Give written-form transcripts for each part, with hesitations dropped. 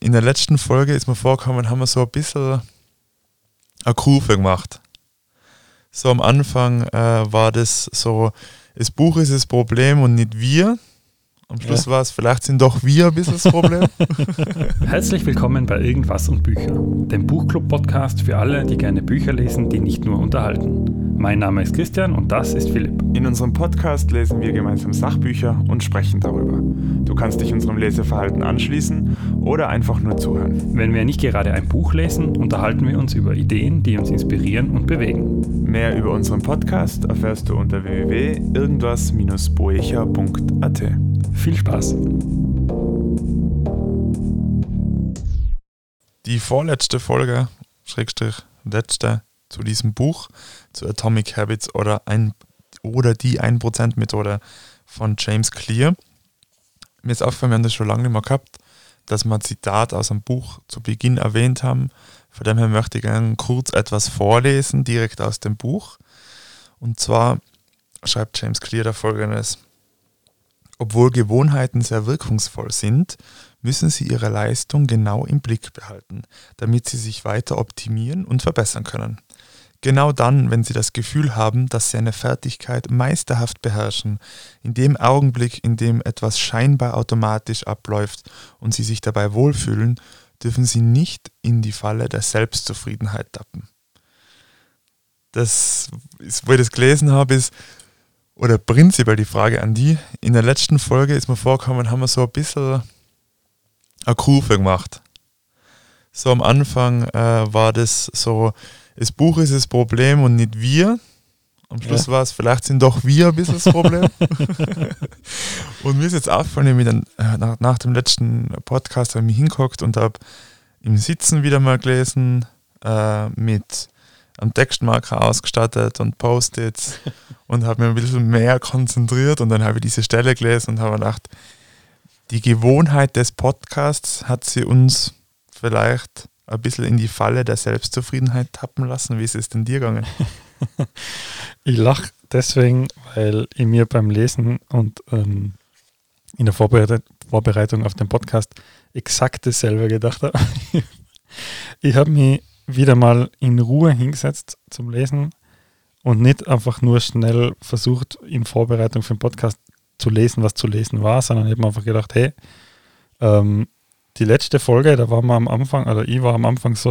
In der letzten Folge ist mir vorgekommen, haben wir so ein bisschen eine Kurve gemacht. So am Anfang war das so, das Buch ist das Problem und nicht wir. Am Schluss war es, vielleicht sind doch wir ein bisschen das Problem. Herzlich willkommen bei Irgendwas und Bücher, dem Buchclub-Podcast für alle, die gerne Bücher lesen, die nicht nur unterhalten. Mein Name ist Christian und das ist Philipp. In unserem Podcast lesen wir gemeinsam Sachbücher und sprechen darüber. Du kannst dich unserem Leseverhalten anschließen oder einfach nur zuhören. Wenn wir nicht gerade ein Buch lesen, unterhalten wir uns über Ideen, die uns inspirieren und bewegen. Mehr über unseren Podcast erfährst du unter www.irgendwas-boecher.at. Viel Spaß! Die vorletzte Folge, letzte, zu diesem Buch, zu Atomic Habits oder die 1%-Methode von James Clear. Mir ist aufgefallen, wir haben das schon lange nicht mehr gehabt, dass wir ein Zitat aus einem Buch zu Beginn erwähnt haben. Von dem her möchte ich gerne kurz etwas vorlesen, direkt aus dem Buch. Und zwar schreibt James Clear da Folgendes: Obwohl Gewohnheiten sehr wirkungsvoll sind, müssen Sie Ihre Leistung genau im Blick behalten, damit Sie sich weiter optimieren und verbessern können. Genau dann, wenn Sie das Gefühl haben, dass Sie eine Fertigkeit meisterhaft beherrschen, in dem Augenblick, in dem etwas scheinbar automatisch abläuft und Sie sich dabei wohlfühlen, dürfen Sie nicht in die Falle der Selbstzufriedenheit tappen. Das, wo ich das gelesen habe, ist, oder prinzipiell die Frage an die, in der letzten Folge ist mir vorgekommen, haben wir so ein bisschen eine Kurve gemacht. So am Anfang war das so, das Buch ist das Problem und nicht wir. Am Schluss war es, vielleicht sind doch wir ein bisschen das Problem. Und mir ist jetzt aufgefallen, ich habe nach dem letzten Podcast habe ich mich hingeguckt und habe im Sitzen wieder mal gelesen, mit einem Textmarker ausgestattet und Post-its und habe mich ein bisschen mehr konzentriert und dann habe ich diese Stelle gelesen und habe gedacht, die Gewohnheit des Podcasts hat sie uns vielleicht ein bisschen in die Falle der Selbstzufriedenheit tappen lassen. Wie ist es denn dir gegangen? Ich lache deswegen, weil ich mir beim Lesen und in der Vorbereitung auf den Podcast exakt dasselbe gedacht habe. Ich habe mich wieder mal in Ruhe hingesetzt zum Lesen und nicht einfach nur schnell versucht, in Vorbereitung für den Podcast zu lesen, was zu lesen war, sondern eben einfach gedacht, hey, die letzte Folge, da waren wir am Anfang, oder ich war am Anfang so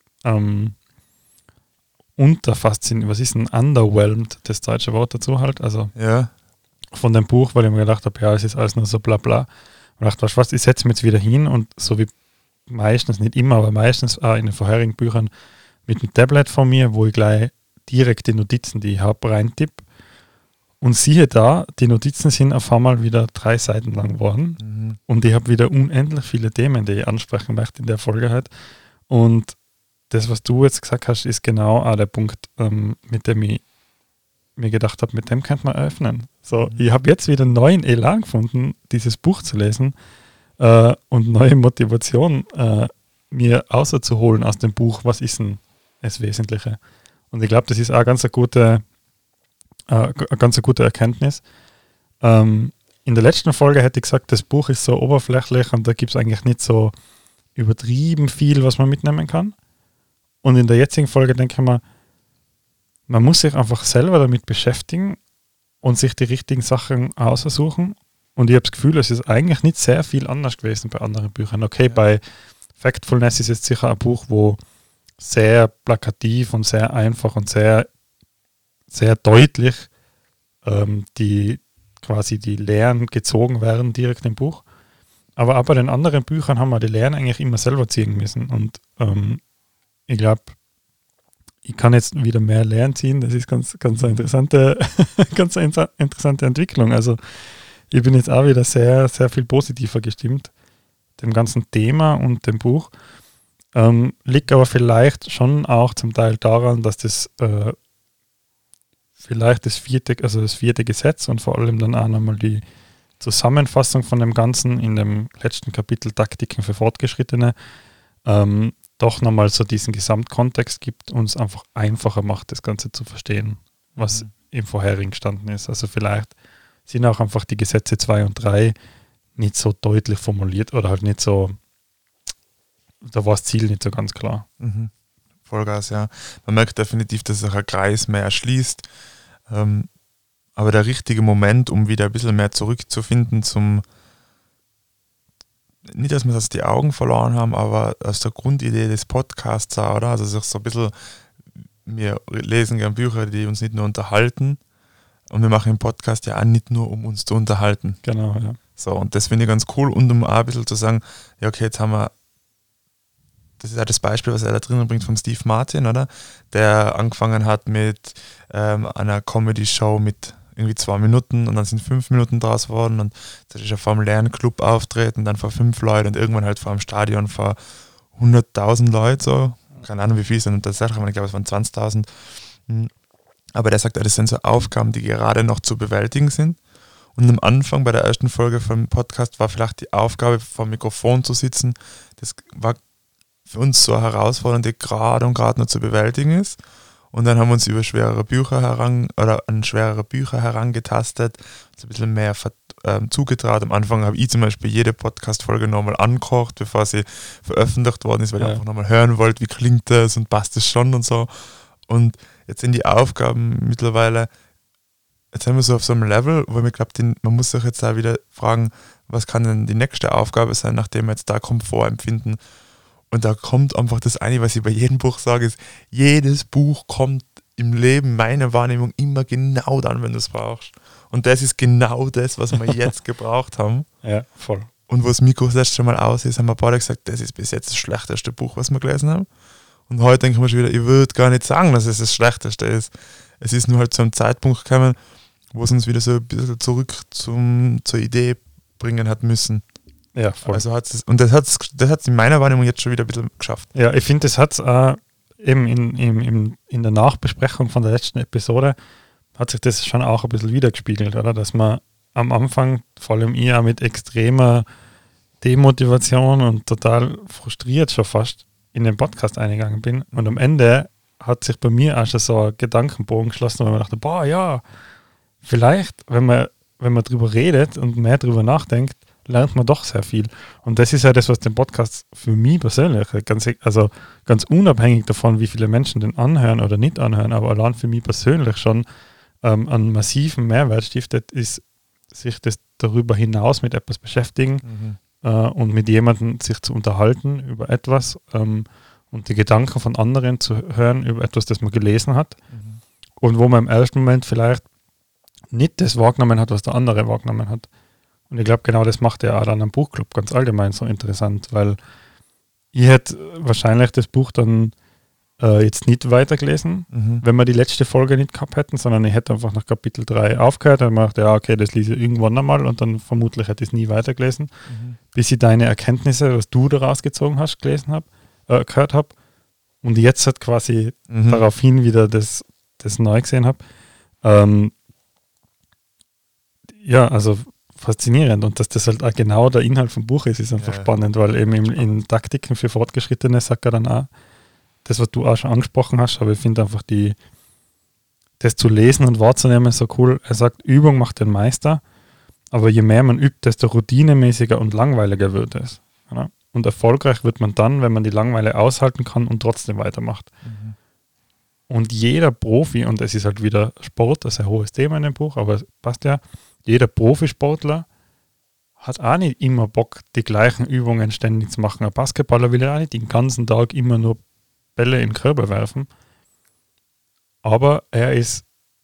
unterfasziniert, was ist denn underwhelmed, das deutsche Wort dazu halt, also von dem Buch, weil ich mir gedacht habe, ja, es ist alles nur so bla bla. Und dachte, weißt du was, ich setze mich jetzt wieder hin und so wie meistens, nicht immer, aber meistens auch in den vorherigen Büchern mit dem Tablet von mir, wo ich gleich direkt die Notizen, die ich habe, reintippe. Und siehe da, die Notizen sind auf einmal wieder 3 Seiten lang geworden. Mhm. Und ich habe wieder unendlich viele Themen, die ich ansprechen möchte in der Folge halt. Und das, was du jetzt gesagt hast, ist genau auch der Punkt, mit dem ich mir gedacht habe, mit dem könnte man öffnen. So, ich habe jetzt wieder neuen Elan gefunden, dieses Buch zu lesen und neue Motivation mir auszuholen aus dem Buch, was ist denn das Wesentliche. Und ich glaube, das ist auch eine ganz gute Erkenntnis. In der letzten Folge hätte ich gesagt, das Buch ist so oberflächlich und da gibt es eigentlich nicht so übertrieben viel, was man mitnehmen kann. Und in der jetzigen Folge denke ich mir, man muss sich einfach selber damit beschäftigen und sich die richtigen Sachen aussuchen. Und ich habe das Gefühl, es ist eigentlich nicht sehr viel anders gewesen bei anderen Büchern. Okay, bei Factfulness ist jetzt sicher ein Buch, wo sehr plakativ und sehr einfach und sehr deutlich die Lehren gezogen werden direkt im Buch. Aber auch bei den anderen Büchern haben wir die Lehren eigentlich immer selber ziehen müssen. Und ich glaube, ich kann jetzt wieder mehr Lehren ziehen. Das ist ganz eine interessante, interessante Entwicklung. Also ich bin jetzt auch wieder sehr, sehr viel positiver gestimmt dem ganzen Thema und dem Buch. Liegt aber vielleicht schon auch zum Teil daran, dass das vielleicht das vierte Gesetz und vor allem dann auch nochmal die Zusammenfassung von dem Ganzen in dem letzten Kapitel Taktiken für Fortgeschrittene doch nochmal so diesen Gesamtkontext gibt und es einfach einfacher macht, das Ganze zu verstehen, was im vorherigen gestanden ist. Also vielleicht sind auch einfach die Gesetze 2 und 3 nicht so deutlich formuliert oder halt nicht so da war das Ziel nicht so ganz klar. Vollgas, ja. Man merkt definitiv, dass sich ein Kreis mehr erschließt. Aber der richtige Moment, um wieder ein bisschen mehr zurückzufinden nicht, dass wir das die Augen verloren haben, aber aus der Grundidee des Podcasts, oder? Also sich so ein bisschen, wir lesen gerne Bücher, die uns nicht nur unterhalten, und wir machen im Podcast ja auch nicht nur, um uns zu unterhalten. Genau, ja. So, und das finde ich ganz cool, und um auch ein bisschen zu sagen, ja okay, jetzt haben wir, das ist ja das Beispiel, was er da drinnen bringt von Steve Martin, oder? Der angefangen hat mit einer Comedy-Show mit irgendwie 2 Minuten, und dann sind 5 Minuten draus geworden, und das ist ja vor einem leeren Club auftreten, dann vor 5 Leuten und irgendwann halt vor einem Stadion vor 100.000 Leuten, so. Keine Ahnung, wie viel es sind, und das ich glaube, es waren 20.000. Aber der sagt, das sind so Aufgaben, die gerade noch zu bewältigen sind. Und am Anfang bei der ersten Folge vom Podcast war vielleicht die Aufgabe, vor dem Mikrofon zu sitzen. Das war für uns so eine Herausforderung, die gerade noch zu bewältigen ist. Und dann haben wir uns über schwerere Bücher herangetastet, uns ein bisschen mehr zugetraut. Am Anfang habe ich zum Beispiel jede Podcast-Folge nochmal angekocht, bevor sie veröffentlicht worden ist, weil ich einfach nochmal hören wollte, wie klingt das und passt das schon und so. Und jetzt sind die Aufgaben mittlerweile, jetzt sind wir so auf so einem Level, wo ich glaube, man muss sich jetzt da wieder fragen, was kann denn die nächste Aufgabe sein, nachdem wir jetzt da Komfort empfinden. Und da kommt einfach das eine, was ich bei jedem Buch sage, ist, jedes Buch kommt im Leben, meine Wahrnehmung, immer genau dann, wenn du es brauchst. Und das ist genau das, was wir jetzt gebraucht haben. Ja, voll. Und wo das Mikro das letzte Mal aus ist, haben wir beide gesagt, das ist bis jetzt das schlechteste Buch, was wir gelesen haben. Und heute denken wir schon wieder, ich würde gar nicht sagen, dass es das Schlechteste ist. Es ist nur halt zu einem Zeitpunkt gekommen, wo es uns wieder so ein bisschen zurück zur Idee bringen hat müssen. Ja, voll. Also das hat in meiner Wahrnehmung jetzt schon wieder ein bisschen geschafft. Ja, ich finde, das hat es eben in der Nachbesprechung von der letzten Episode, hat sich das schon auch ein bisschen wiedergespiegelt, oder? Dass man am Anfang, vor allem ich, auch mit extremer Demotivation und total frustriert schon fast in den Podcast eingegangen bin. Und am Ende hat sich bei mir auch schon so ein Gedankenbogen geschlossen, weil man dachte, boah, ja, vielleicht, wenn man drüber redet und mehr drüber nachdenkt, lernt man doch sehr viel. Und das ist ja das, was den Podcast für mich persönlich, ganz unabhängig davon, wie viele Menschen den anhören oder nicht anhören, aber allein für mich persönlich schon einen massiven Mehrwert stiftet, ist, sich das darüber hinaus mit etwas beschäftigen und mit jemandem sich zu unterhalten über etwas und die Gedanken von anderen zu hören über etwas, das man gelesen hat und wo man im ersten Moment vielleicht nicht das wahrgenommen hat, was der andere wahrgenommen hat. Und ich glaube, genau das macht ja auch dann am Buchclub ganz allgemein so interessant, weil ich hätte wahrscheinlich das Buch dann jetzt nicht weitergelesen, wenn wir die letzte Folge nicht gehabt hätten, sondern ich hätte einfach nach Kapitel 3 aufgehört und dachte, ja, okay, das lese ich irgendwann einmal und dann vermutlich hätte ich es nie weitergelesen, bis ich deine Erkenntnisse, was du daraus gezogen hast, gehört habe und jetzt halt quasi daraufhin wieder das neu gesehen habe. Ja, also faszinierend und dass das halt auch genau der Inhalt vom Buch ist einfach spannend, weil eben in Taktiken für Fortgeschrittene sagt er dann auch, das, was du auch schon angesprochen hast, aber ich finde einfach das zu lesen und wahrzunehmen so cool. Er sagt, Übung macht den Meister, aber je mehr man übt, desto routinemäßiger und langweiliger wird es. Ja? Und erfolgreich wird man dann, wenn man die Langeweile aushalten kann und trotzdem weitermacht. Und jeder Profi, und es ist halt wieder Sport, das ist ein hohes Thema in dem Buch, aber es passt ja, jeder Profisportler hat auch nicht immer Bock, die gleichen Übungen ständig zu machen. Ein Basketballer will ja auch nicht den ganzen Tag immer nur Bälle in den Körper werfen. Aber er ist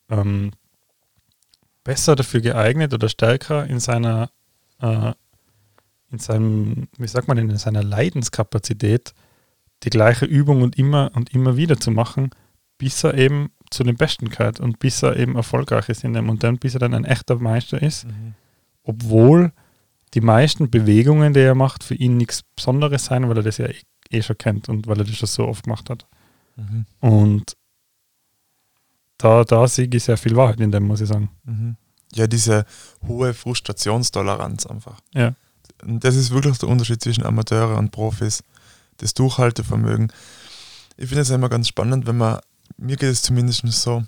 besser dafür geeignet oder stärker in seiner Leidenskapazität, die gleiche Übung und immer wieder zu machen, bis er eben zu den Besten gehört und bis er eben erfolgreich ist in dem und dann bis er dann ein echter Meister ist, obwohl die meisten Bewegungen, die er macht, für ihn nichts Besonderes sein, weil er das ja eh schon kennt und weil er das schon so oft gemacht hat. Und da sehe ich sehr viel Wahrheit in dem, muss ich sagen. Ja, diese hohe Frustrationstoleranz einfach. Ja. Und das ist wirklich der Unterschied zwischen Amateure und Profis. Das Durchhaltevermögen. Ich finde es immer ganz spannend, mir geht es zumindest so,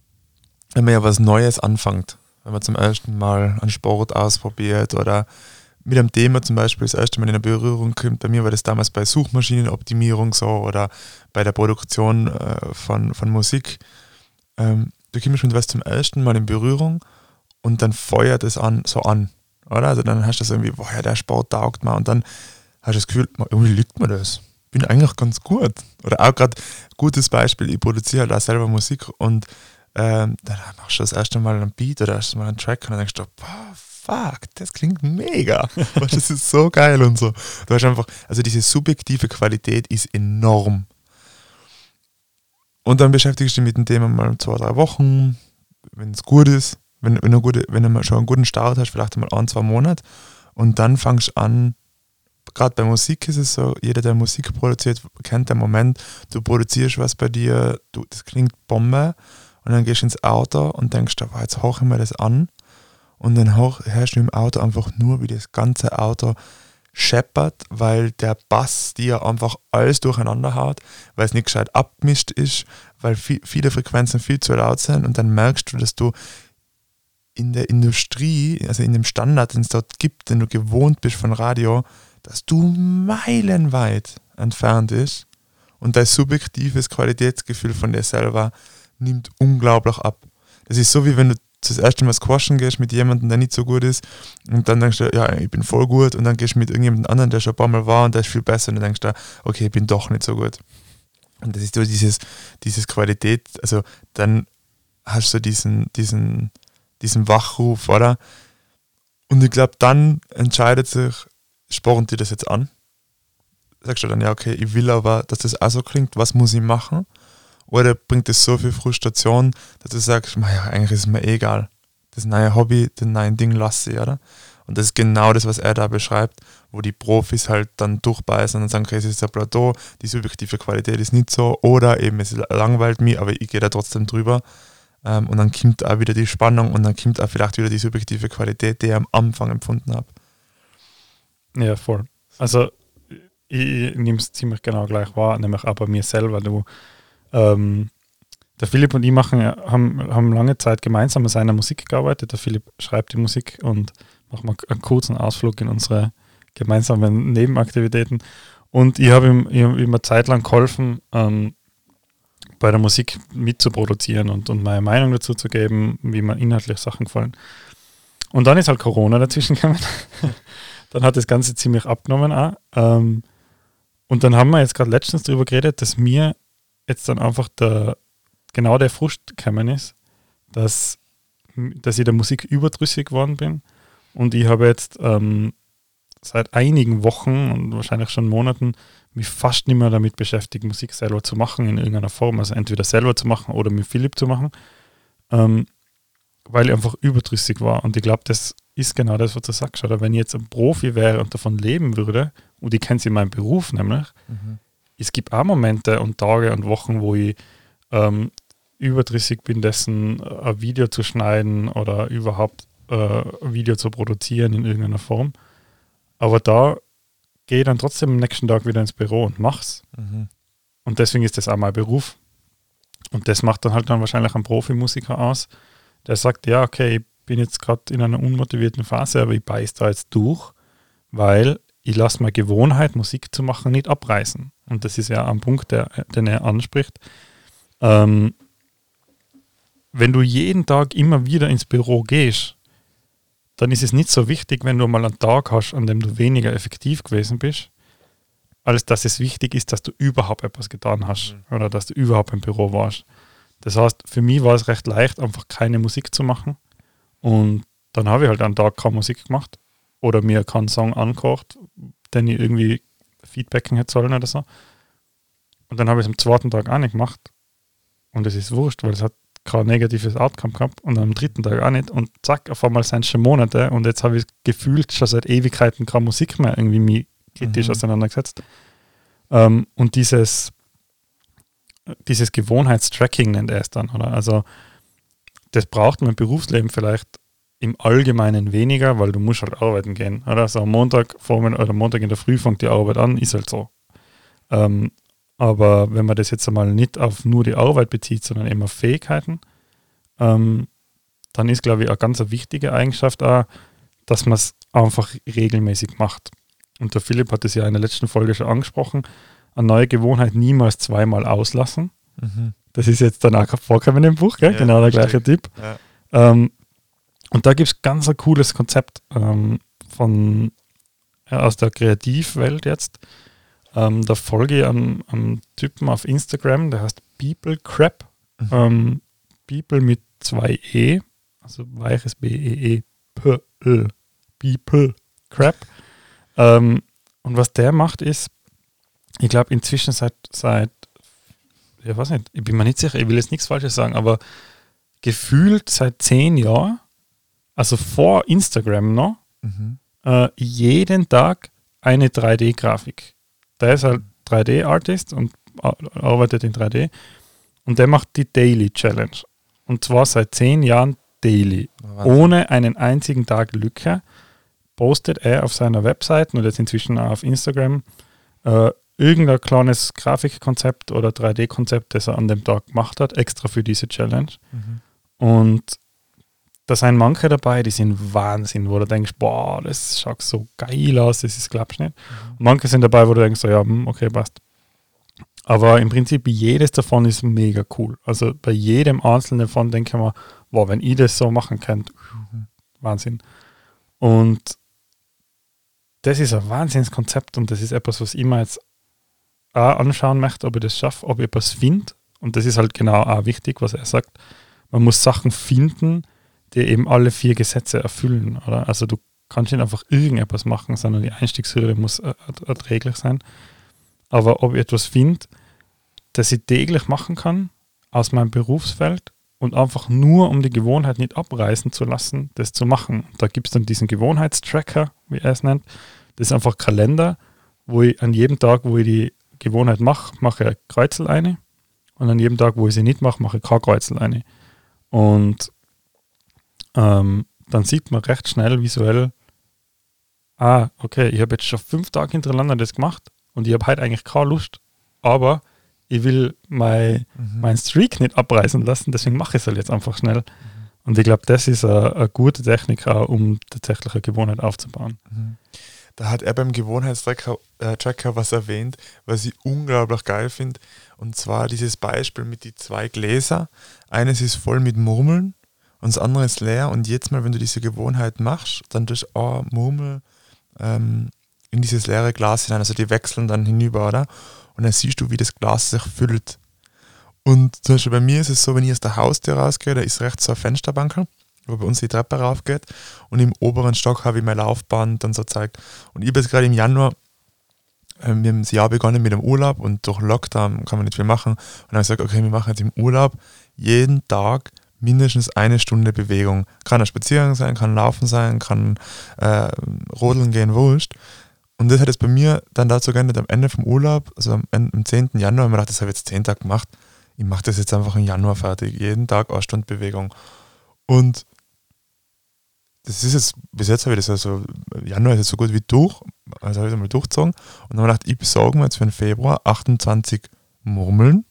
wenn man ja was Neues anfängt, wenn man zum ersten Mal einen Sport ausprobiert oder mit einem Thema zum Beispiel das erste Mal in eine Berührung kommt, bei mir war das damals bei Suchmaschinenoptimierung so oder bei der Produktion von Musik, du kommst mit was zum ersten Mal in Berührung und dann feuert es an, oder? Also dann hast du das irgendwie, boah, ja, der Sport taugt mir und dann hast du das Gefühl, irgendwie liegt mir das. Bin eigentlich ganz gut. Oder auch gerade, gutes Beispiel, ich produziere halt auch selber Musik und dann machst du das erste Mal einen Beat oder erst mal einen Track und dann denkst du, boah, fuck, das klingt mega. Das ist so geil und so. Du hast einfach, also diese subjektive Qualität ist enorm. Und dann beschäftigst du dich mit dem Thema mal 2-3 Wochen, wenn es gut ist, wenn du schon einen guten Start hast, vielleicht mal 1-2 Monate und dann fangst du an, gerade bei Musik ist es so, jeder, der Musik produziert, kennt den Moment, du produzierst was bei dir, das klingt Bombe und dann gehst du ins Auto und denkst, wow, jetzt höre ich mir das an und dann hörst du im Auto einfach nur, wie das ganze Auto scheppert, weil der Bass dir einfach alles durcheinander haut, weil es nicht gescheit abgemischt ist, weil viele Frequenzen viel zu laut sind und dann merkst du, dass du in der Industrie, also in dem Standard, den es dort gibt, den du gewohnt bist von Radio, dass du meilenweit entfernt ist und dein subjektives Qualitätsgefühl von dir selber nimmt unglaublich ab. Das ist so, wie wenn du das erste Mal squashen gehst mit jemandem, der nicht so gut ist und dann denkst du, ja, ich bin voll gut und dann gehst du mit irgendjemandem anderen, der schon ein paar Mal war und der ist viel besser und dann denkst du, okay, ich bin doch nicht so gut. Und das ist so dieses Qualität, also dann hast du diesen Wachruf, oder? Und ich glaube, dann entscheidet sich, spornt dir das jetzt an? Sagst du dann, ja, okay, ich will aber, dass das auch so klingt, was muss ich machen? Oder bringt es so viel Frustration, dass du sagst, ja, eigentlich ist es mir egal. Das neue Hobby, das neue Ding lasse ich, oder? Und das ist genau das, was er da beschreibt, wo die Profis halt dann durchbeißen und sagen, okay, es ist ein Plateau, die subjektive Qualität ist nicht so, oder eben es langweilt mich, aber ich gehe da trotzdem drüber. Und dann kommt auch wieder die Spannung und dann kommt auch vielleicht wieder die subjektive Qualität, die ich am Anfang empfunden habe. Ja, voll. Also ich nehme es ziemlich genau gleich wahr, nämlich auch bei mir selber. Der Philipp und ich haben lange Zeit gemeinsam an seiner Musik gearbeitet. Der Philipp schreibt die Musik und macht mal einen kurzen Ausflug in unsere gemeinsamen Nebenaktivitäten. Und ich habe ihm eine Zeit lang geholfen, bei der Musik mitzuproduzieren und meine Meinung dazu zu geben, wie mir inhaltlich Sachen gefallen. Und dann ist halt Corona dazwischen gekommen. Dann hat das Ganze ziemlich abgenommen auch. Und dann haben wir jetzt gerade letztens darüber geredet, dass mir jetzt dann einfach der Frust gekommen ist, dass ich der Musik überdrüssig geworden bin. Und ich habe jetzt seit einigen Wochen und wahrscheinlich schon Monaten mich fast nicht mehr damit beschäftigt, Musik selber zu machen in irgendeiner Form. Also entweder selber zu machen oder mit Philipp zu machen, weil ich einfach überdrüssig war. Und ich glaube, das ist genau das, was du sagst. Oder wenn ich jetzt ein Profi wäre und davon leben würde, und ich kenne es in meinem Beruf nämlich, es gibt auch Momente und Tage und Wochen, wo ich überdrüssig bin, dessen ein Video zu schneiden oder überhaupt ein Video zu produzieren in irgendeiner Form. Aber da gehe ich dann trotzdem am nächsten Tag wieder ins Büro und mach's. Und deswegen ist das auch mein Beruf. Und das macht dann halt dann wahrscheinlich ein Profimusiker aus, der sagt, ja, okay, ich bin jetzt gerade in einer unmotivierten Phase, aber ich beiß da jetzt durch, weil ich lasse meine Gewohnheit, Musik zu machen, nicht abreißen. Und das ist ja ein Punkt, den er anspricht. Wenn du jeden Tag immer wieder ins Büro gehst, dann ist es nicht so wichtig, wenn du mal einen Tag hast, an dem du weniger effektiv gewesen bist, als dass es wichtig ist, dass du überhaupt etwas getan hast oder dass du überhaupt im Büro warst. Das heißt, für mich war es recht leicht, einfach keine Musik zu machen. Und dann habe ich halt einen Tag keine Musik gemacht oder mir keinen Song angekocht, den ich irgendwie feedbacken hätte sollen oder so. Und dann habe ich es am zweiten Tag auch nicht gemacht. Und es ist wurscht, weil es hat kein negatives Outcome gehabt und am dritten Tag auch nicht. Und zack, auf einmal sind es schon Monate und jetzt habe ich gefühlt schon seit Ewigkeiten keine Musik mehr irgendwie mich kritisch auseinandergesetzt. Und dieses Gewohnheitstracking nennt er es dann, oder? Also das braucht man im Berufsleben vielleicht im Allgemeinen weniger, weil du musst halt arbeiten gehen, oder? Also am Montag in der Früh fängt die Arbeit an, ist halt so. Aber wenn man das jetzt einmal nicht auf nur die Arbeit bezieht, sondern eben auf Fähigkeiten, dann ist, glaube ich, eine ganz wichtige Eigenschaft auch, dass man es einfach regelmäßig macht. Und der Philipp hat es ja in der letzten Folge schon angesprochen, eine neue Gewohnheit niemals zweimal auslassen. Das ist jetzt danach vorgekommen im Buch, gell? Ja, Genau der richtig. gleiche Tipp. Ja. Und da gibt es ganz ein cooles Konzept aus der Kreativwelt jetzt. Da folge ich einem Typen auf Instagram, der heißt People Crap. People mit 2 E, also weiches B-E-E-P-L. People Crap. Und was der macht ist, ich glaube inzwischen seit, ich weiß nicht, ich bin mir nicht sicher, ich will jetzt nichts Falsches sagen, aber gefühlt seit 10 Jahren, also vor Instagram noch, jeden Tag eine 3D-Grafik. Der ist halt 3D-Artist und arbeitet in 3D und der macht die Daily Challenge. Und zwar seit 10 Jahren daily. Ohne einen einzigen Tag Lücke postet er auf seiner Website und jetzt inzwischen auch auf Instagram irgendein kleines Grafikkonzept oder 3D-Konzept, das er an dem Tag gemacht hat, extra für diese Challenge. Und da sind manche dabei, die sind Wahnsinn, wo du denkst, boah, das schaut so geil aus, das ist, glaubst du nicht. Und manche sind dabei, wo du denkst, so, ja, okay, passt. Aber im Prinzip jedes davon ist mega cool. Also bei jedem einzelnen davon denke ich mir, wow, wenn ich das so machen könnte, Wahnsinn. Und das ist ein Wahnsinnskonzept und das ist etwas, was ich mir jetzt auch anschauen möchte, ob ich das schaffe, ob ich etwas finde. Und das ist halt genau auch wichtig, was er sagt. Man muss Sachen finden, die eben alle 4 Gesetze erfüllen. Oder? Also du kannst nicht einfach irgendetwas machen, sondern die Einstiegshürde muss erträglich sein. Aber ob ich etwas finde, das ich täglich machen kann, aus meinem Berufsfeld und einfach nur, um die Gewohnheit nicht abreißen zu lassen, das zu machen. Da gibt es dann diesen Gewohnheitstracker, wie er es nennt. Das ist einfach ein Kalender, wo ich an jedem Tag, wo ich die Gewohnheit mache, mache ich ein Kreuzel eine. Und an jedem Tag, wo ich sie nicht mache, mache ich kein Kreuzel eine. Und dann sieht man recht schnell visuell, okay, ich habe jetzt schon 5 Tage hintereinander das gemacht und ich habe heute eigentlich keine Lust, aber ich will mein Streak nicht abreißen lassen, deswegen mache ich es halt jetzt einfach schnell. Und ich glaube, das ist eine gute Technik, auch, um tatsächlich eine Gewohnheit aufzubauen. Da hat er beim Gewohnheitstracker was erwähnt, was ich unglaublich geil finde. Und zwar dieses Beispiel mit die 2 Gläser. Eines ist voll mit Murmeln und das andere ist leer. Und jetzt mal, wenn du diese Gewohnheit machst, dann tust du Murmel in dieses leere Glas hinein. Also die wechseln dann hinüber, oder? Und dann siehst du, wie das Glas sich füllt. Und zum Beispiel bei mir ist es so, wenn ich aus der Haustür rausgehe, da ist rechts so eine Fensterbank, wo bei uns die Treppe raufgeht. Und im oberen Stock habe ich mein Laufband und so Zeug. Und ich habe jetzt gerade im Januar, wir haben das Jahr begonnen mit dem Urlaub und durch Lockdown kann man nicht viel machen. Und dann habe ich gesagt, okay, wir machen jetzt im Urlaub jeden Tag mindestens 1 Stunde Bewegung. Kann ein Spaziergang sein, kann Laufen sein, kann Rodeln gehen, wurscht. Und das hat es bei mir dann dazu geendet, am Ende vom Urlaub, also am 10. Januar, ich mir gedacht, das habe ich jetzt 10 Tage gemacht, ich mache das jetzt einfach im Januar fertig, jeden Tag 1 Stunde Bewegung. Und das ist jetzt, bis jetzt habe ich das also, Januar ist jetzt so gut wie durch, also habe ich es einmal durchgezogen und dann habe ich gedacht, ich besorge mir jetzt für den Februar 28 Murmeln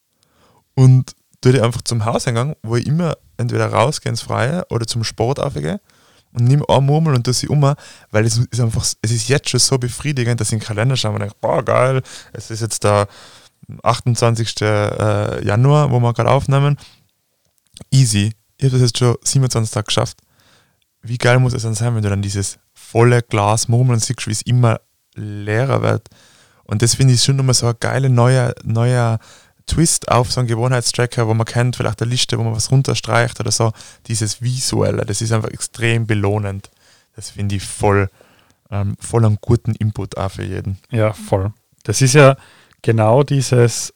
und tue die einfach zum Hauseingang, wo ich immer entweder rausgehe ins Freie oder zum Sport aufgehe und nehme eine Murmel und tue sie weil es ist einfach, es ist jetzt schon so befriedigend, dass ich in den Kalender schaue und denke, boah geil, es ist jetzt der 28. Januar, wo wir gerade aufnehmen. Easy. Ich habe das jetzt schon 27 Tage geschafft. Wie geil muss es dann sein, wenn du dann dieses volle Glas Murmeln siehst, wie es immer leerer wird. Und das finde ich schon nochmal so ein geiler neuer Twist auf so einen Gewohnheitstracker, wo man kennt, vielleicht eine Liste, wo man was runterstreicht oder so. Dieses Visuelle, das ist einfach extrem belohnend. Das finde ich voll einen guten Input auch für jeden. Ja, voll. Das ist ja genau dieses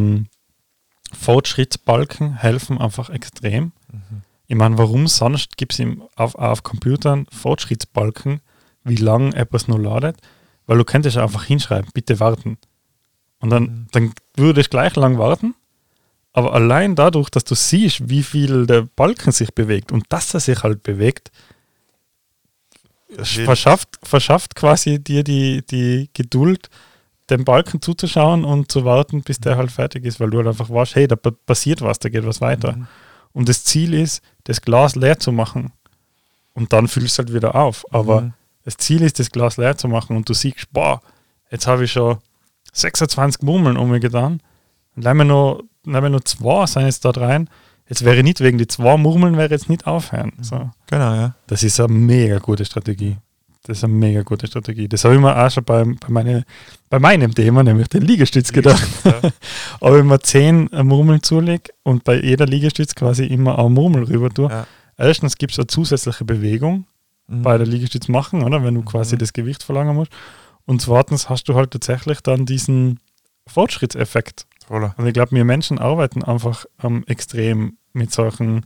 Fortschrittsbalken helfen einfach extrem. Ich meine, warum sonst gibt es auf Computern Fortschrittsbalken, wie lange etwas noch ladet? Weil du könntest einfach hinschreiben, bitte warten. Und dann würde ich gleich lang warten, aber allein dadurch, dass du siehst, wie viel der Balken sich bewegt und dass er sich halt bewegt, verschafft quasi dir die Geduld, dem Balken zuzuschauen und zu warten, bis der halt fertig ist, weil du halt einfach weißt, hey, da passiert was, da geht was weiter. Und das Ziel ist, das Glas leer zu machen. und dann füllst du halt wieder auf. Aber das Ziel ist, das Glas leer zu machen und du siehst, boah, jetzt habe ich schon 26 Murmeln umgetan und leider nur 2 sind jetzt da rein. Jetzt wäre nicht wegen die 2 Murmeln, wäre jetzt nicht aufhören. So. Genau, ja. Das ist eine mega gute Strategie. Das habe ich mir auch schon bei meinem Thema, nämlich den Liegestütz, gedacht. Aber wenn man 10 Murmeln zulegt und bei jeder Liegestütz quasi immer eine Murmel rüber tue, erstens gibt es eine zusätzliche Bewegung bei der Liegestütz machen, oder? Wenn du quasi das Gewicht verlangen musst. Und zweitens hast du halt tatsächlich dann diesen Fortschrittseffekt. Voller. Und ich glaube, wir Menschen arbeiten einfach extrem mit solchen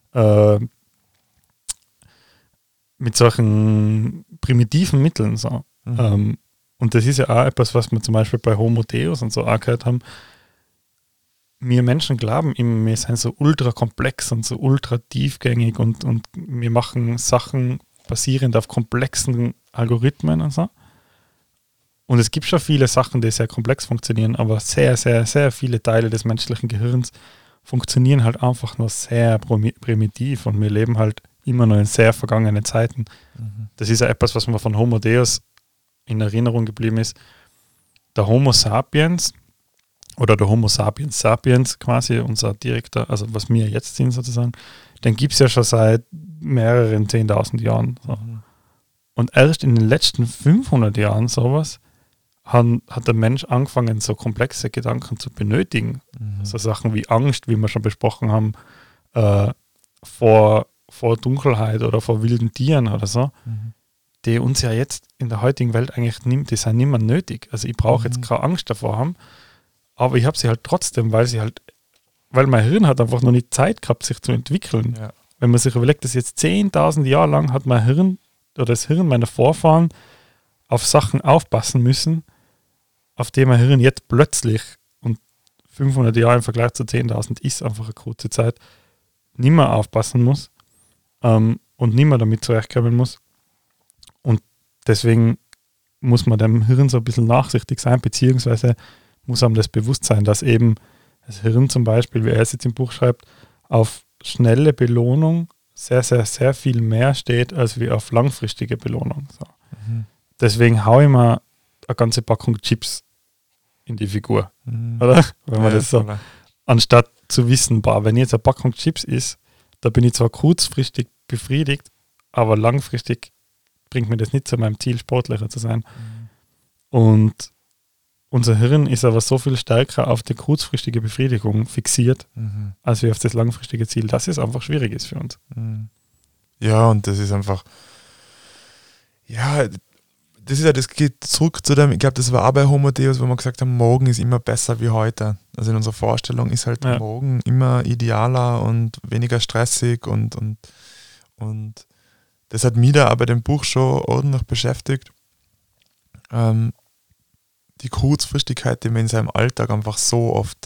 primitiven Mitteln. So. Und das ist ja auch etwas, was wir zum Beispiel bei Homo Deus und so auch gehört haben. Wir Menschen glauben immer, wir sind so ultra komplex und so ultra tiefgängig und wir machen Sachen basierend auf komplexen Algorithmen und so. Und es gibt schon viele Sachen, die sehr komplex funktionieren, aber sehr, sehr, sehr viele Teile des menschlichen Gehirns funktionieren halt einfach nur sehr primitiv und wir leben halt immer noch in sehr vergangenen Zeiten. Das ist ja etwas, was mir von Homo Deus in Erinnerung geblieben ist. Der Homo sapiens oder der Homo sapiens sapiens quasi, unser direkter, also was wir jetzt sind sozusagen, den gibt es ja schon seit mehreren 10.000 Jahren. So. Und erst in den letzten 500 Jahren sowas hat der Mensch angefangen, so komplexe Gedanken zu benötigen. So Sachen wie Angst, wie wir schon besprochen haben, vor Dunkelheit oder vor wilden Tieren oder so, die uns ja jetzt in der heutigen Welt eigentlich die sind nicht mehr nötig. Also ich brauche jetzt keine Angst davor haben, aber ich habe sie halt trotzdem, weil mein Hirn hat einfach noch nicht Zeit gehabt, sich zu entwickeln. Ja. Wenn man sich überlegt, dass jetzt 10.000 Jahre lang hat mein Hirn oder das Hirn meiner Vorfahren auf Sachen aufpassen müssen, auf die mein Hirn jetzt plötzlich, und 500 Jahre im Vergleich zu 10.000 ist einfach eine kurze Zeit, nicht mehr aufpassen muss und nicht mehr damit zurechtkommen muss. Und deswegen muss man dem Hirn so ein bisschen nachsichtig sein, beziehungsweise muss einem das bewusst sein, dass eben das Hirn zum Beispiel, wie er es jetzt im Buch schreibt, auf schnelle Belohnung sehr, sehr, sehr viel mehr steht, als wie auf langfristige Belohnung. So. Deswegen haue ich mir eine ganze Packung Chips in die Figur. Oder? Wenn man das so, anstatt zu wissen, wenn jetzt eine Packung Chips ist, da bin ich zwar kurzfristig befriedigt, aber langfristig bringt mir das nicht zu meinem Ziel, sportlicher zu sein. Und unser Hirn ist aber so viel stärker auf die kurzfristige Befriedigung fixiert, als wir auf das langfristige Ziel, dass es einfach schwierig ist für uns. Ja, und das ist einfach, das geht zurück zu dem, ich glaube, das war auch bei Homo Deus, wo wir gesagt haben, morgen ist immer besser wie heute. Also in unserer Vorstellung ist halt morgen immer idealer und weniger stressig und das hat mich da aber dem Buch schon ordentlich beschäftigt. Die Kurzfristigkeit, die man in seinem Alltag einfach so oft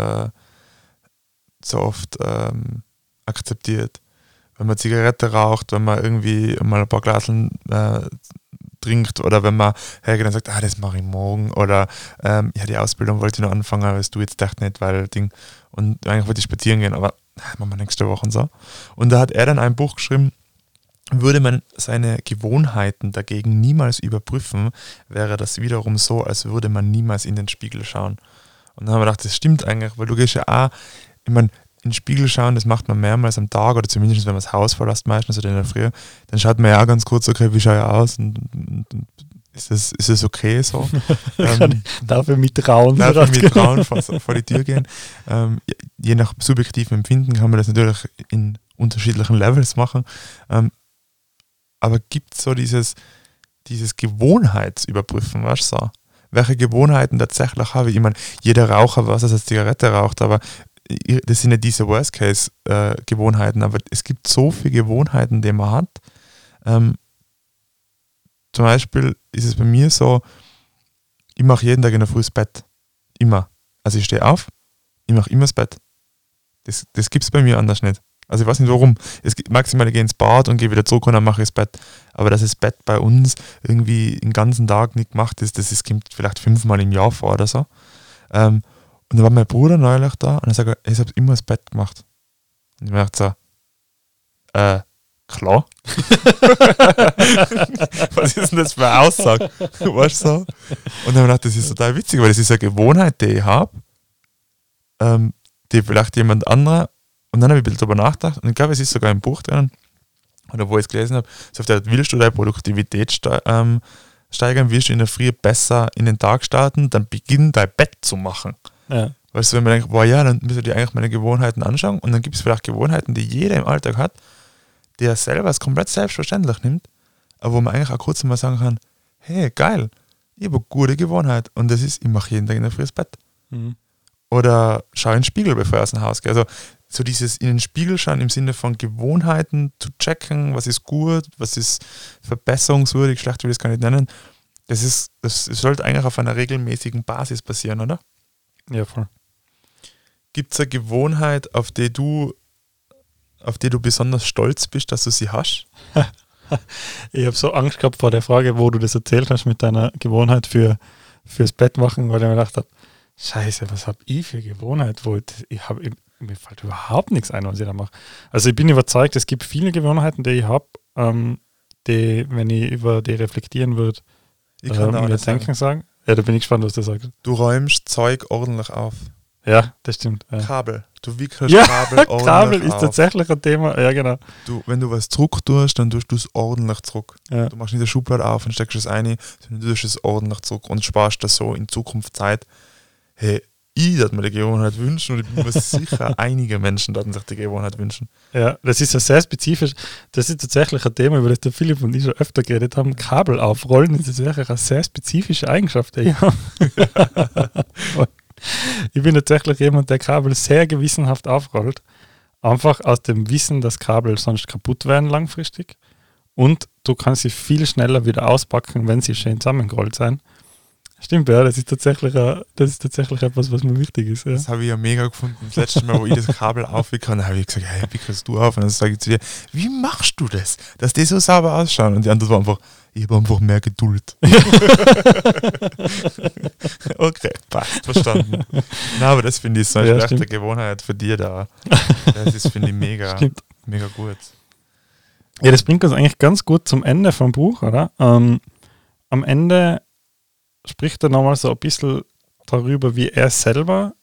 akzeptiert. Wenn man Zigarette raucht, wenn man irgendwie mal ein paar Glaseln trinkt oder wenn man hergeht und sagt, das mache ich morgen oder die Ausbildung wollte ich noch anfangen, aber das tue ich jetzt echt nicht, weil Ding, und eigentlich wollte ich spazieren gehen, aber machen wir nächste Woche und so. Und da hat er dann ein Buch geschrieben, würde man seine Gewohnheiten dagegen niemals überprüfen, wäre das wiederum so, als würde man niemals in den Spiegel schauen. Und dann haben wir gedacht, das stimmt eigentlich, weil du gehst ja auch, ich meine, in den Spiegel schauen, das macht man mehrmals am Tag oder zumindest, wenn man das Haus verlässt, meistens oder in der Früh, dann schaut man ja auch ganz kurz, okay, wie schaue ich aus und ist das okay so? Darf ich mittrauen? Darf ich mittrauen, vor die Tür gehen? Je nach subjektivem Empfinden kann man das natürlich in unterschiedlichen Levels machen. Aber gibt es so dieses Gewohnheitsüberprüfen, weißt du so? Welche Gewohnheiten tatsächlich habe ich? Ich meine, jeder Raucher weiß, dass er Zigarette raucht, aber das sind ja diese Worst-Case-Gewohnheiten, aber es gibt so viele Gewohnheiten, die man hat. Zum Beispiel ist es bei mir so, ich mache jeden Tag in der Früh das Bett. Immer. Also ich stehe auf, ich mache immer das Bett. Das gibt es bei mir anders nicht. Also ich weiß nicht warum. Maximal ich gehe ins Bad und gehe wieder zurück und dann mache ich das Bett. Aber dass das Bett bei uns irgendwie den ganzen Tag nicht gemacht ist, kommt vielleicht 5-mal im Jahr vor oder so. Und da war mein Bruder neulich da und er sagt, ich habe immer das Bett gemacht. Und ich dachte so, klar. Was ist denn das für eine Aussage? Weißt du so? Und dann habe ich gedacht, das ist total witzig, weil das ist eine Gewohnheit, die ich habe, die vielleicht jemand anderer, und dann habe ich ein bisschen darüber nachgedacht, und ich glaube, es ist sogar im Buch drin, oder wo ich es gelesen habe, so auf der, willst du deine Produktivität steigern, willst du in der Früh besser in den Tag starten, dann beginn dein Bett zu machen. Ja. Weißt du, wenn man denkt, boah ja, dann müsst ihr dir eigentlich meine Gewohnheiten anschauen, und dann gibt es vielleicht Gewohnheiten, die jeder im Alltag hat, die er selber als komplett selbstverständlich nimmt, aber wo man eigentlich auch kurz mal sagen kann, hey, geil, ich habe eine gute Gewohnheit, und das ist, ich mache jeden Tag in der Früh das Bett. Mhm. Oder schau in den Spiegel, bevor ich aus dem Haus gehe. Also so dieses in den Spiegel schauen im Sinne von Gewohnheiten zu checken, was ist gut, was ist verbesserungswürdig, schlecht will ich es gar nicht nennen. Das sollte eigentlich auf einer regelmäßigen Basis passieren, oder? Ja, voll. Gibt es eine Gewohnheit, auf die du besonders stolz bist, dass du sie hast? Ich habe so Angst gehabt vor der Frage, wo du das erzählt hast mit deiner Gewohnheit fürs Bett machen, weil ich mir gedacht habe, Scheiße, was habe ich für Gewohnheit? Mir fällt überhaupt nichts ein, was ich da mache. Also ich bin überzeugt, es gibt viele Gewohnheiten, die ich habe, die, wenn ich über die reflektieren würde, Ich kann auch mir nicht denken sagen. Ja, da bin ich gespannt, was du sagst. Du räumst Zeug ordentlich auf. Ja, das stimmt. Ja. Kabel. Du wickelst Ja, Kabel ordentlich Kabel ist auf. tatsächlich ein Thema. Ja, genau. Wenn du was zurück tust, dann tust du es ordentlich zurück. Ja. Du machst nicht eine Schublade auf und steckst es ein, sondern du tust es ordentlich zurück und sparst das so in Zukunft Zeit. Hey, ich würde mir die Gewohnheit wünschen, und ich bin mir sicher, einige Menschen würden sich die Gewohnheit wünschen. Ja, das ist ja sehr spezifisch. Das ist tatsächlich ein Thema, über das der Philipp und ich schon öfter geredet haben. Kabel aufrollen ist tatsächlich eine sehr spezifische Eigenschaft, die ich habe. Ich bin tatsächlich jemand, der Kabel sehr gewissenhaft aufrollt. Einfach aus dem Wissen, dass Kabel sonst kaputt werden langfristig. Und du kannst sie viel schneller wieder auspacken, wenn sie schön zusammengerollt sind. Stimmt, ja, das ist tatsächlich etwas, was mir wichtig ist. Ja. Das habe ich ja mega gefunden. Das letzte Mal, wo ich das Kabel aufwickeln, dann habe ich gesagt, hey, wickelst du auf? Und dann sage ich zu dir, wie machst du das, dass die so sauber ausschauen? Und die Antwort war einfach, ich habe einfach mehr Geduld. Okay, passt, verstanden. Na, aber das finde ich so eine schlechte Gewohnheit für dich da. Das ist, finde ich, mega gut. Ja, das bringt uns eigentlich ganz gut zum Ende vom Buch, oder? Am Ende spricht er nochmal so ein bisschen darüber, wie er selber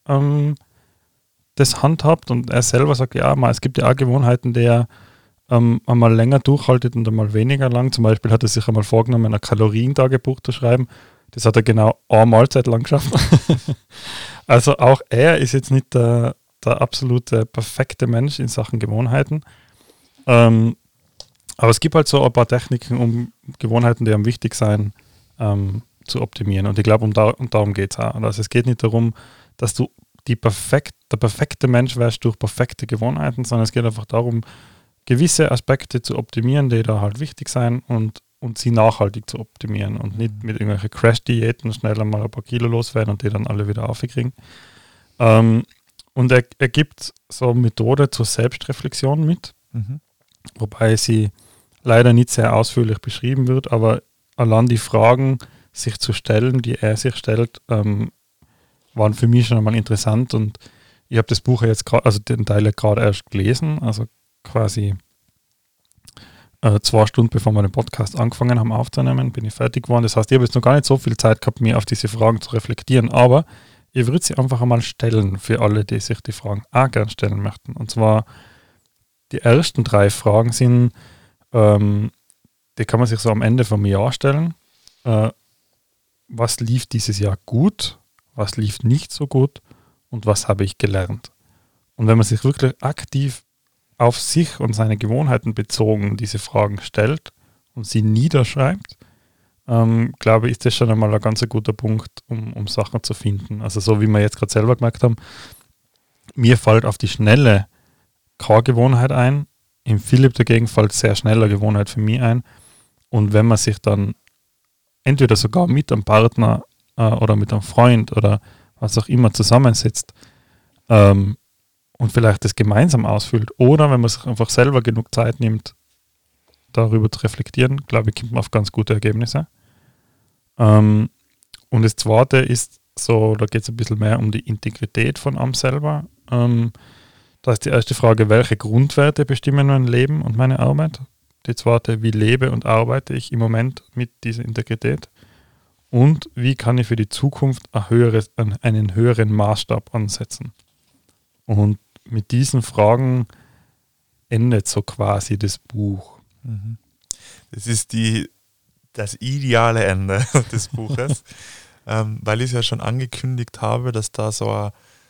das handhabt, und er selber sagt, ja, es gibt ja auch Gewohnheiten, die er einmal länger durchhaltet und einmal weniger lang. Zum Beispiel hat er sich einmal vorgenommen, ein Kalorientagebuch zu schreiben. Das hat er genau eine Mahlzeit lang geschafft. Also auch er ist jetzt nicht der absolute perfekte Mensch in Sachen Gewohnheiten. Aber es gibt halt so ein paar Techniken, um Gewohnheiten, die am wichtig sein, zu optimieren. Und ich glaube, darum geht es auch. Also es geht nicht darum, dass du der perfekte Mensch wärst durch perfekte Gewohnheiten, sondern es geht einfach darum, gewisse Aspekte zu optimieren, die da halt wichtig sein, und sie nachhaltig zu optimieren und nicht mit irgendwelchen Crash-Diäten schnell einmal ein paar Kilo loswerden und die dann alle wieder aufkriegen. Und er gibt so eine Methode zur Selbstreflexion mit, wobei sie leider nicht sehr ausführlich beschrieben wird, aber allein die Fragen sich zu stellen, die er sich stellt, waren für mich schon einmal interessant, und ich habe das Buch jetzt gerade, also den Teil gerade erst gelesen, also quasi 2 Stunden bevor wir den Podcast angefangen haben aufzunehmen, bin ich fertig geworden. Das heißt, ich habe jetzt noch gar nicht so viel Zeit gehabt, mir auf diese Fragen zu reflektieren, aber ich würde sie einfach einmal stellen für alle, die sich die Fragen auch gerne stellen möchten. Und zwar die ersten 3 Fragen sind, die kann man sich so am Ende vom Jahr stellen. Was lief dieses Jahr gut? Was lief nicht so gut? Und was habe ich gelernt? Und wenn man sich wirklich aktiv auf sich und seine Gewohnheiten bezogen diese Fragen stellt und sie niederschreibt, glaube ich, ist das schon einmal ein ganz guter Punkt, um Sachen zu finden. Also so wie wir jetzt gerade selber gemerkt haben, mir fällt auf die Schnelle keine Gewohnheit ein, im Philipp dagegen fällt sehr schnell eine Gewohnheit für mich ein, und wenn man sich dann entweder sogar mit einem Partner oder mit einem Freund oder was auch immer zusammensetzt, und vielleicht das gemeinsam ausfüllt, oder wenn man sich einfach selber genug Zeit nimmt, darüber zu reflektieren, glaube ich, kommt man auf ganz gute Ergebnisse. Und das Zweite ist so, da geht es ein bisschen mehr um die Integrität von einem selber. Da ist die erste Frage, welche Grundwerte bestimmen mein Leben und meine Arbeit? Die zweite, wie lebe und arbeite ich im Moment mit dieser Integrität? Und wie kann ich für die Zukunft einen höheren Maßstab ansetzen? Und mit diesen Fragen endet so quasi das Buch. Das ist das ideale Ende des Buches, weil ich es ja schon angekündigt habe, dass da so ein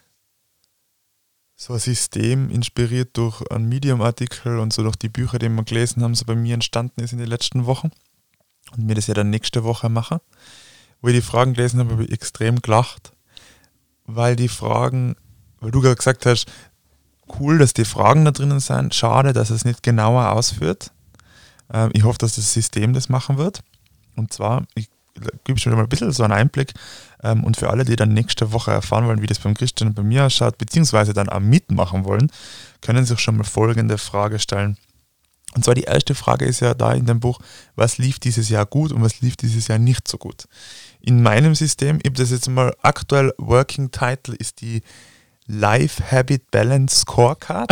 System inspiriert durch einen Medium-Artikel und so durch die Bücher, die wir gelesen haben, so bei mir entstanden ist in den letzten Wochen und mir das ja dann nächste Woche mache. Wo ich die Fragen gelesen habe, habe ich extrem gelacht, weil du gerade gesagt hast, cool, dass die Fragen da drinnen sind, schade, dass es nicht genauer ausführt. Ich hoffe, dass das System das machen wird. Und zwar, ich gebe schon mal ein bisschen so einen Einblick und für alle, die dann nächste Woche erfahren wollen, wie das beim Christian und bei mir ausschaut, beziehungsweise dann auch mitmachen wollen, können sich schon mal folgende Frage stellen. Und zwar die erste Frage ist ja da in dem Buch, was lief dieses Jahr gut und was lief dieses Jahr nicht so gut? In meinem System, ich habe das jetzt mal aktuell, Working Title ist die Life Habit Balance Scorecard.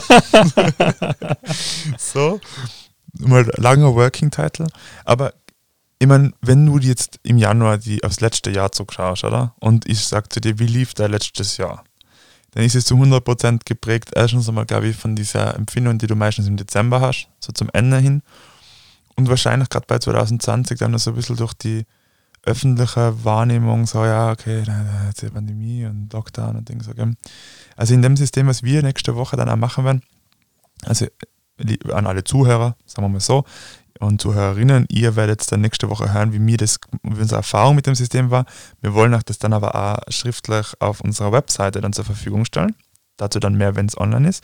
So, mal langer Working Title. Aber ich meine, wenn du jetzt im Januar aufs letzte Jahr zurückschaust, oder? Und ich sage zu dir, wie lief dein letztes Jahr? Dann ist es zu 100% geprägt, erstens einmal, glaube ich, von dieser Empfindung, die du meistens im Dezember hast, so zum Ende hin. Und wahrscheinlich gerade bei 2020 dann noch so ein bisschen durch die öffentliche Wahrnehmung, so ja, okay, jetzt die Pandemie und Lockdown und Dinge so. Gell? Also in dem System, was wir nächste Woche dann auch machen werden, also an alle Zuhörer, sagen wir mal so, und Zuhörerinnen, ihr werdet dann nächste Woche hören, wie unsere Erfahrung mit dem System war. Wir wollen euch das dann aber auch schriftlich auf unserer Webseite dann zur Verfügung stellen. Dazu dann mehr, wenn es online ist.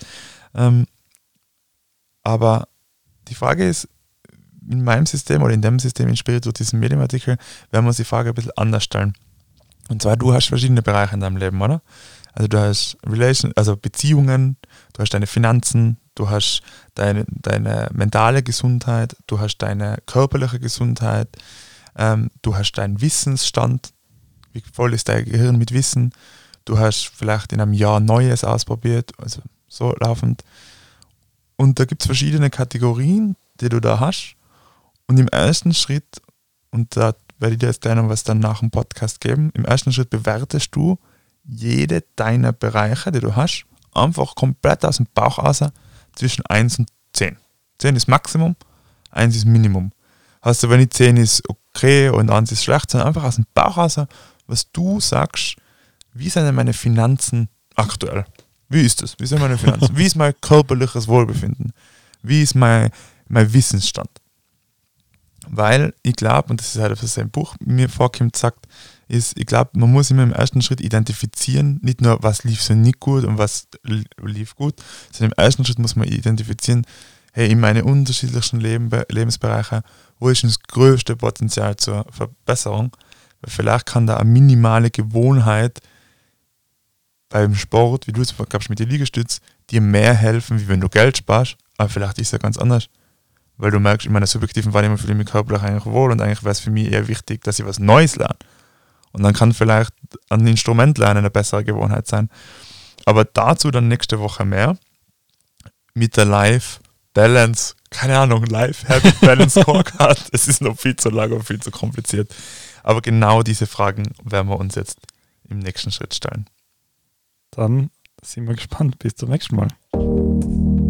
Aber die Frage ist, in meinem System oder in dem System inspiriert durch diesen Medium-Artikel, werden wir uns die Frage ein bisschen anders stellen. Und zwar, du hast verschiedene Bereiche in deinem Leben, oder? Also du hast Beziehungen, du hast deine Finanzen, du hast deine mentale Gesundheit, du hast deine körperliche Gesundheit, du hast deinen Wissensstand, wie voll ist dein Gehirn mit Wissen, du hast vielleicht in einem Jahr Neues ausprobiert, also so laufend. Und da gibt es verschiedene Kategorien, die du da hast. Und im ersten Schritt, und da werde ich dir jetzt gleich noch was dann nach dem Podcast geben, im ersten Schritt bewertest du jede deiner Bereiche, die du hast, einfach komplett aus dem Bauch raus zwischen 1 und 10. 10 ist Maximum, 1 ist Minimum. Heißt aber nicht 10 ist okay und 1 ist schlecht, sondern einfach aus dem Bauch raus, was du sagst, wie sind denn meine Finanzen aktuell? Wie ist das? Wie sind meine Finanzen? Wie ist mein körperliches Wohlbefinden? Wie ist mein Wissensstand? Weil ich glaube, und das ist halt, was sein Buch mir vorkommt, sagt, ist, ich glaube, man muss immer im ersten Schritt identifizieren, nicht nur, was lief so nicht gut und was lief gut, sondern im ersten Schritt muss man identifizieren, hey, in meine unterschiedlichsten Lebensbereiche, wo ist das größte Potenzial zur Verbesserung? Weil vielleicht kann da eine minimale Gewohnheit beim Sport, wie du es gabst mit den Liegestütz, dir mehr helfen, wie wenn du Geld sparst, aber vielleicht ist es ja ganz anders. Weil du merkst, in meiner subjektiven Wahrnehmung fühle ich mich körperlich eigentlich wohl und eigentlich wäre es für mich eher wichtig, dass ich was Neues lerne. Und dann kann vielleicht ein Instrument lernen eine bessere Gewohnheit sein. Aber dazu dann nächste Woche mehr mit der Life Balance, keine Ahnung, Life Habit Balance Scorecard. Es ist noch viel zu lang und viel zu kompliziert. Aber genau diese Fragen werden wir uns jetzt im nächsten Schritt stellen. Dann sind wir gespannt. Bis zum nächsten Mal.